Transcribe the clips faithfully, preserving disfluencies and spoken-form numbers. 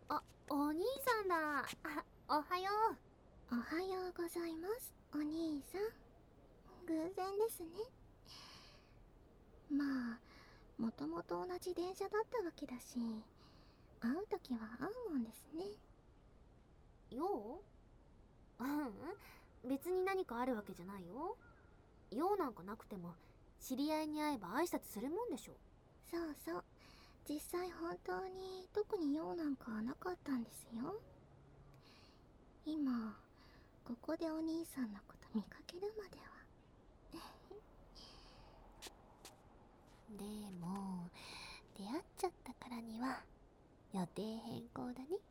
あ、お兄さんだ。あ、おはよおはようございます、お兄さん。偶然ですね。まあ、もともと同じ電車だったわけだし、会うときは会うもんですね。 う。よう。うん、別に何かあるわけじゃないよ。用なんかなくても知り合いに会えば挨拶するもんでしょ。 そうそう。実際本当に特に用なんかなかったんですよ。今、ここでお兄さんのこと見かけるまでは。 でも出会っちゃったからには予定変更だね。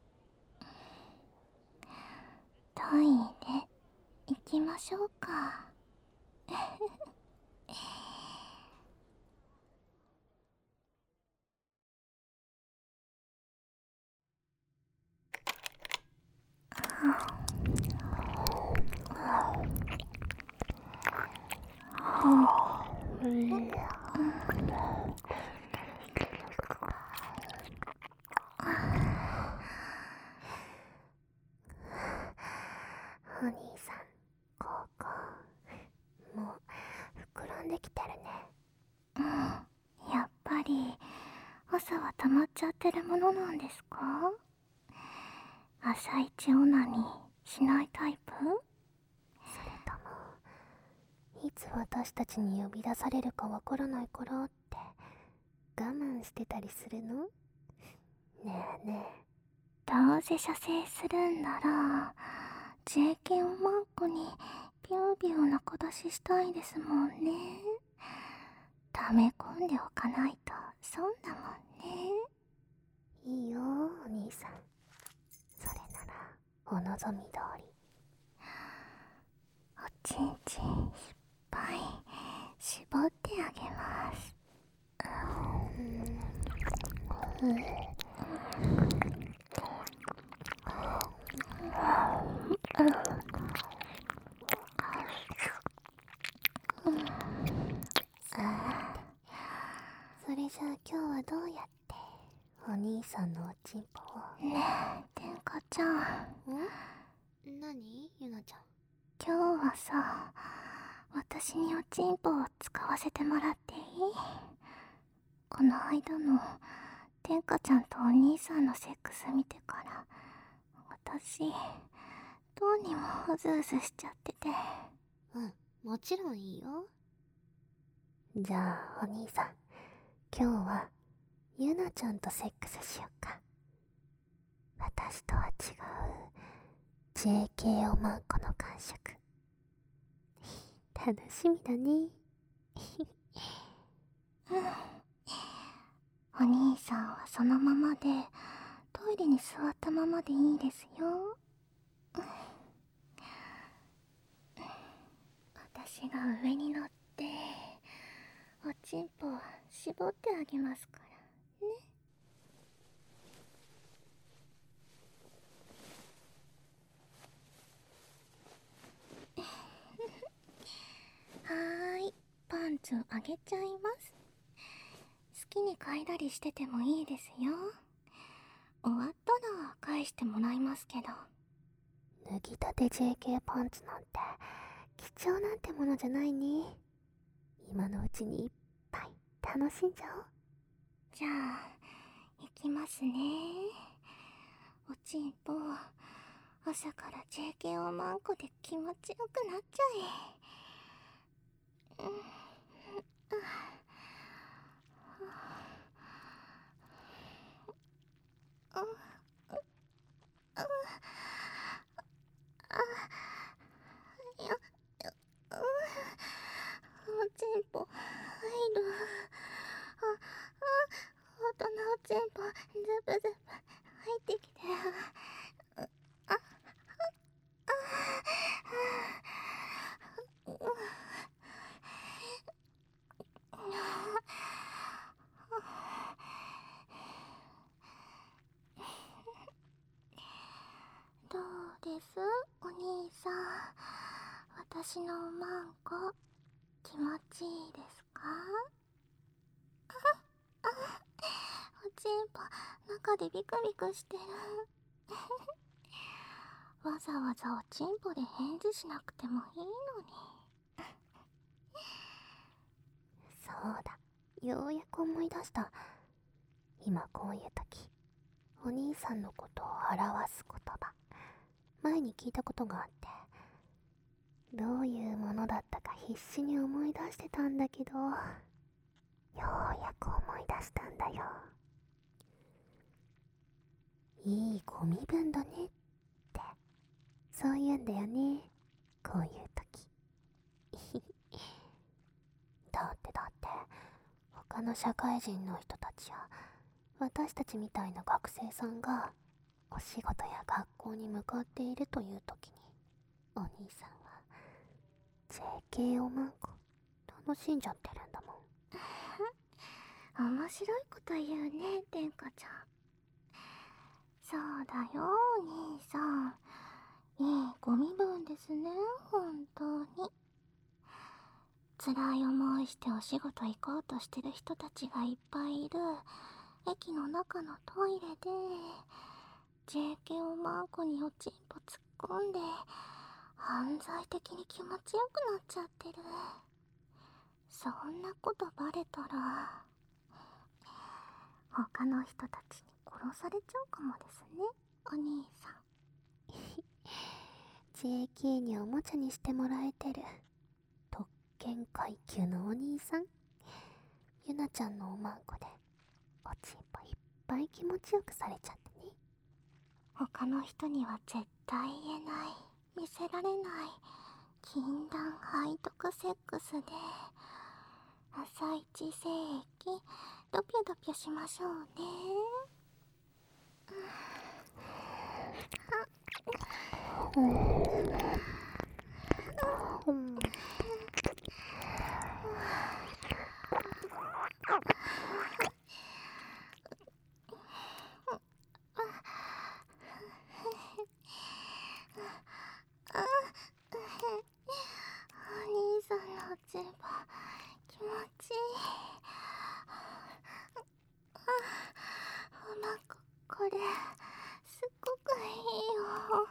トイレ、行きましょうか。 お兄さん、ここもう膨らんできてるね。 うん、やっぱり朝は溜まっちゃってるものなんですか？朝一オナニーしないタイプ？ それともいつ私たちに呼び出されるかわからないからって我慢してたりするの？ねえねどうせ射精するんなら ジェーケー をマンコにビュービュー中出ししたいですもんね。溜め込んでおかないと損だもんね。 え、いいよお兄さん、それならお望み通り。 おちんちんいっぱい絞ってあげます。 うん、それじゃあ今日はどうやってお兄さんのおちんぽを。 ねえ、天下ちゃん。 ん？何ゆなちゃん。 今日はさ、私におちんぽを使わせてもらっていい？この間の天下ちゃんとお兄さんのセックス見てから私どうにもうずうずしちゃってて。 うん、もちろんいいよ。じゃあお兄さん、今日はゆなちゃんとセックスしよっか。私とは違う ジェーケー おまんこの感触。楽しみだね。 お兄さんはそのままでトイレに座ったままでいいですよ。私が上に乗っておちんぽを絞ってあげますからね。はーい、パンツあげちゃいます。好きに嗅いだりしててもいいですよ。終わったら返してもらいますけど。 脱ぎたて ジェーケー パンツなんて貴重なんてものじゃないね。今のうちにいっぱい楽しんじゃおう。 じゃあ行きますね。おちんぽ朝から ジェーケー おまんこで気持ちよくなっちゃえ。うん、おちんぽ入る。あ、あ、大人おちんぽズブズブ入ってきて。あ、あ、どうですお兄さん、私のおまんこ気持ちいいですか？おちんぽ中でビクビクしてる。わざわざおちんぽで返事しなくてもいいのに。 そうだ、ようやく思い出した。今こういう時、お兄さんのことを表す言葉、前に聞いたことがあって、どういうものだったか必死に思い出してたんだけど、ようやく思い出したんだよ。いいご身分だねって、そう言うんだよね、こういう時。だってだって他の社会人の人たちや私たちみたいな学生さんがお仕事や学校に向かっているという時に、お兄さんは ジェーケー をマンコ楽しんじゃってるんだもん。面白いこと言うね、天下ちゃん。そうだよ、お兄さん。いいご身分ですね、本当に。辛い思いしてお仕事行こうとしてる人たちがいっぱいいる駅の中のトイレで ジェーケー をマンコにおちんぽ突っ込んで犯罪的に気持ちよくなっちゃってる。そんなことバレたら他の人たちに殺されちゃうかもですね、お兄さん。 ジェーケー におもちゃにしてもらえてる特権階級のお兄さん。ゆなちゃんのおまんこでおちんぽいっぱい気持ちよくされちゃってね。 他の人には絶対言えない、見せられない禁断背徳セックスで朝一精液ドピョドピョしましょうね。 うん、うん、 お兄さんのおちんぽ気持ちいい。おまこ、これすっごくいいよ。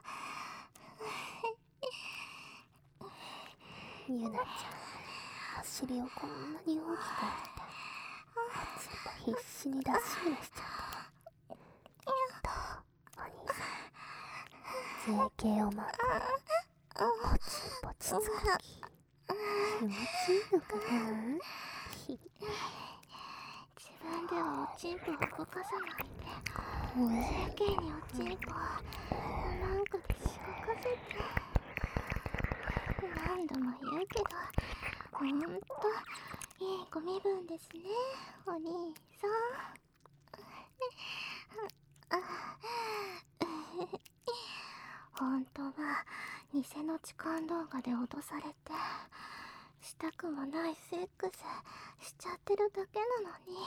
ゆなちゃん、お尻をこんなに大きく折っておちんぽ必死に出し入れしちゃった。どう、お兄さん、 ジェーケー をマンコでおちんぽつつく時気持ちいいのかな。 自分ではおちんぽを動かさないで ジェーケー におちんぽをおまんこでしごかせて。何度も言うけどほんといいご身分ですね、お兄さん。本当は偽の痴漢動画で脅されてしたくもないセックスしちゃってるだけなのに、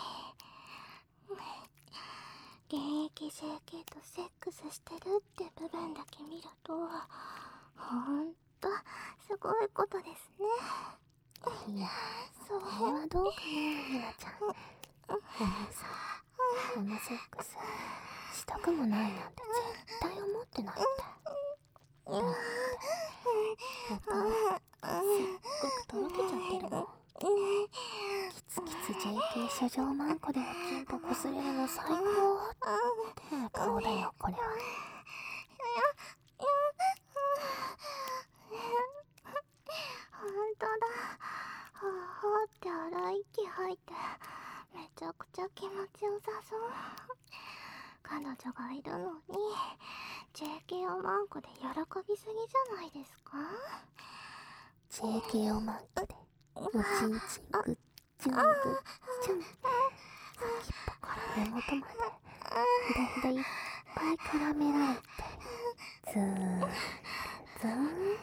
現役 ジェーケー とセックスしてるって部分だけ見るとほんとすごいことですね。 いや、それはどうかな、ゆなちゃん。お兄さん、こんなセックスしたくもないなんて絶対思ってないって。だって元はすっごくとろけちゃってるもん。キツキツ ジェーケー 処女マンコでおちんぽこすれるの最高って顔だよ、これは。 ほんとだ。ほほって荒い息吐いてめちゃくちゃ気持ちよさそう。彼女がいるのに ジェーケー をマンコで喜びすぎじゃないですか。 ジェーケー をマンコでおちんちんぐっちゅんぐっちゅん、先っぽから根元までひだひだいっぱい絡められてずーんずーん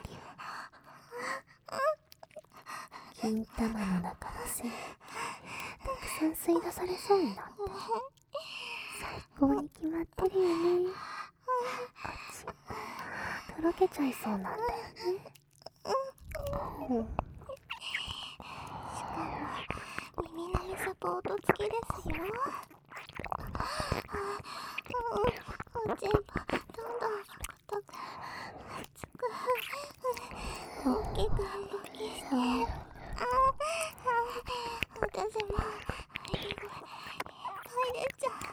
金玉の中の精液たくさん吸い出されそうになって最高に決まってるよね。おちんぽとろけちゃいそうなんだよね。うん、 しかも耳のみサポート付きですよ。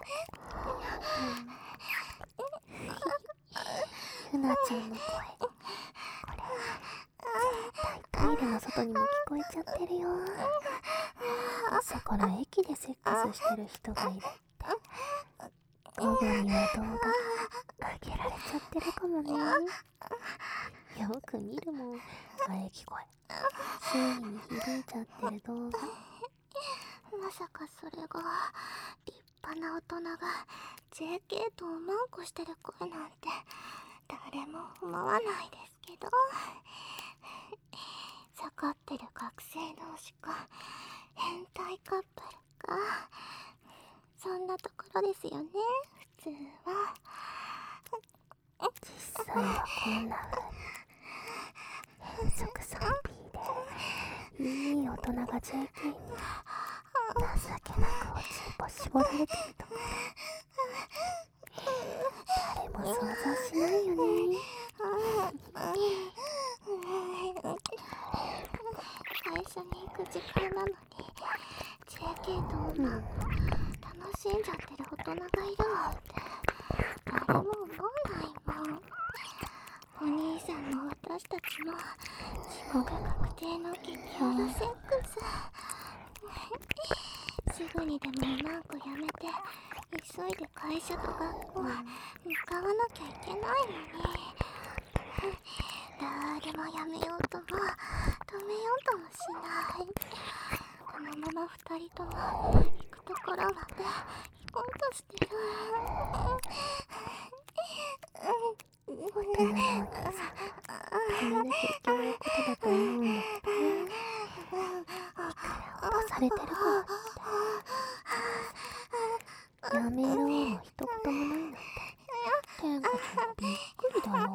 ゆなちゃんの声、これ絶対トイレの外にも聞こえちゃってるよ。朝から駅でセックスしてる人がいるって午後には動画上げられちゃってるかもね。よく見るもん、喘ぎ声、周囲に響いちゃってる動画。 まさかそれが立派な大人が ジェーケー とおまんこしてる声なんて誰も思わないですけど、盛ってる学生同士か変態カップルか、そんなところですよね、普通は。 実際はこんな風に変則 スリーピー でいい大人が ジェーケー に情けなくおちんぽ絞られてるとこ誰も想像しないよね。 会社に行く時間なのに ジェーケー とおまんこ楽しんじゃってる大人がいるなんて誰も思わないもん。お兄さんも私たちも地獄確定の激ヤバセックス。すぐにでもおまんこやめて急いで会社と学校向かわなきゃいけないのに、誰もやめようとも止めようともしない。このまま二人とも行くところまで行こうとしてる。 大人のお兄さん、止めなきゃいけないことだと思うんだけどね。いくら脅されてるからってやめろの一言もないなんて天下ちゃんびっくりだよ。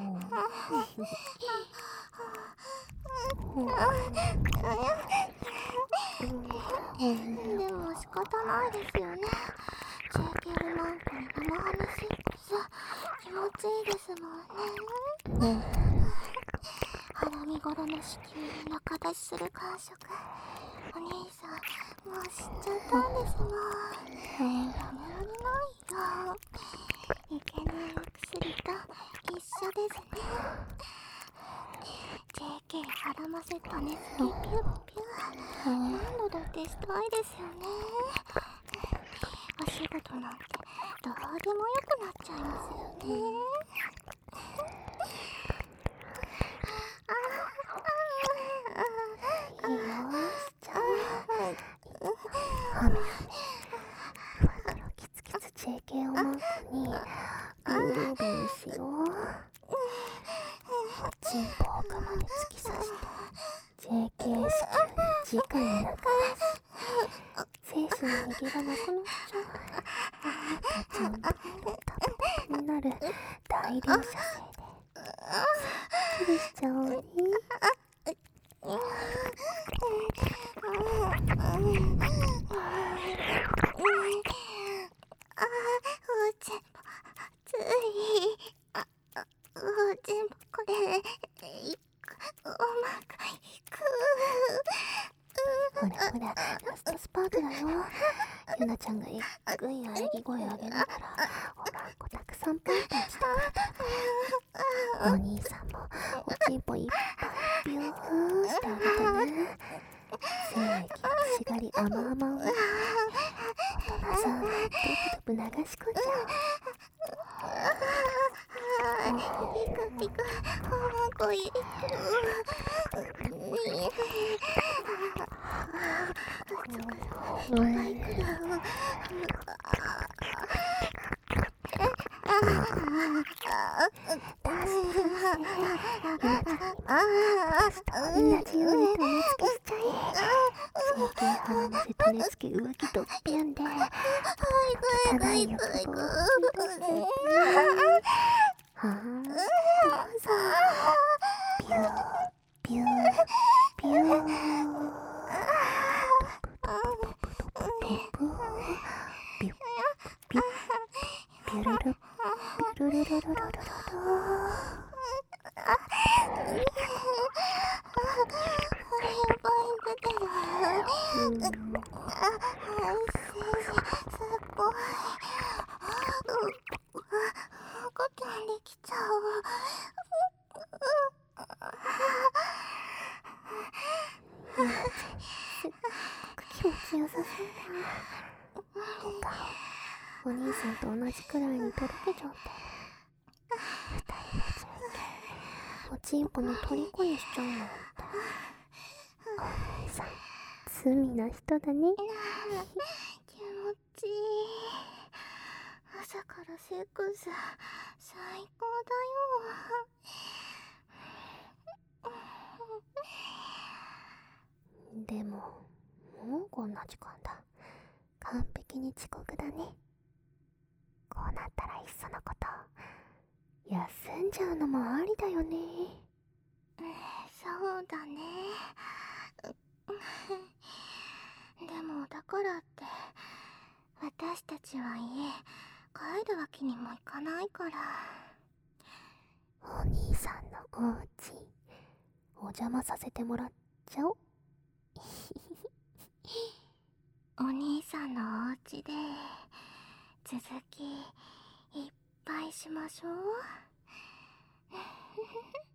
でも仕方ないですよね。ジェーケー マンコに生ハムセックス気持ちいいですもんね。腹見頃の子宮に仲出しする感触、お兄さんもう知っちゃったんですもん。やめられないよ。いけないお薬と一緒ですね。ジェーケー 腹ませたねすぎピュッピュッ何度だってしたいですよね。お仕事なんてどうでもよくなっちゃいますよね。 いいよ、しちゃう。はめはめふわとろキツキツ ジェーケー をマンコにグービーしよう。おちんぽ奥まで突き刺して ジェーケー 子宮に直に中精子の握がなくなっちゃう。赤ちゃんとタプタプになる大量射精ですっきりしちゃおうね。 あおちんぽついあおちんぽこれいくおまかいくほらほらラストスパートだよ。ゆなちゃんがえっぐい喘ぎ声上げながらおまんこたくさんポンポンしてくれたからお兄さんもおちんぽいっぱいビューしてあげてね。精液しがり甘々を大人さんドブドブ流し込んじゃう。 ピクピクおまんこいる。 おいくら同じように種付けしちゃえ。整形腹ませ種付け浮気とぴゅんで汚い欲望を満たしていってね。はあ、どうぞピューピューピュートップピュッピュッピュルルピュルルルルルルルルすごい。 お兄さんと同じくらいにとろけちゃって、二人のついておちんぽの虜にしちゃうなんて。お兄さん罪な人だね。 気持ちいい。朝からセックス最高だよ。 でももうこんな時間だ。完璧に遅刻だね。こうなったらいっそのこと休んじゃうのもありだよね。 そうだね。でもだからって私たちは家帰るわけにもいかないから。 お兄さんのおうちお邪魔させてもらっちゃお。 お兄さんのお家で続きいっぱいしましょう。